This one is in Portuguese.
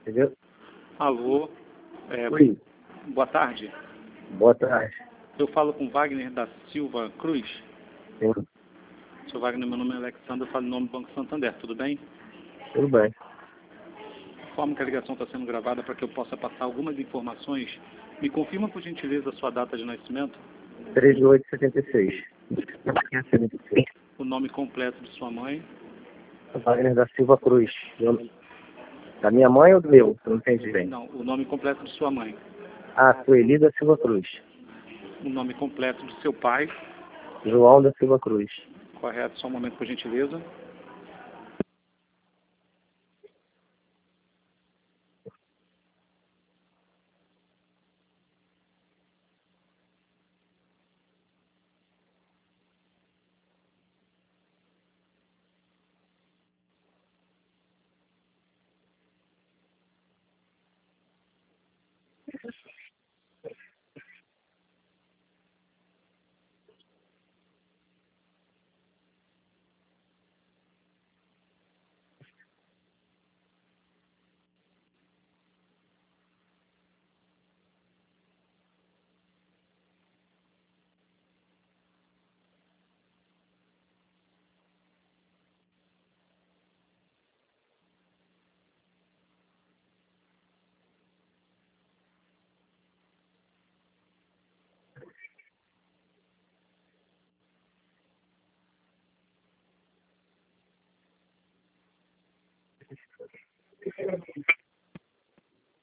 Entendeu? Alô, Oi, boa tarde. boa tarde. Eu falo com Wagner da Silva Cruz. Sim, Seu Wagner, meu nome é Alexandre, eu falo em nome do Banco Santander, tudo bem? tudo bem. Conforme que a ligação está sendo gravada para que eu possa passar algumas informações, me confirma por gentileza a sua data de nascimento, 3.876. 576. o nome completo de sua mãe, Wagner da Silva Cruz. Da minha mãe ou do meu? Eu não entendi bem. não, o nome completo de sua mãe, Sueli da Silva Cruz. o nome completo de seu pai, João da Silva Cruz. correto, só um momento por gentileza.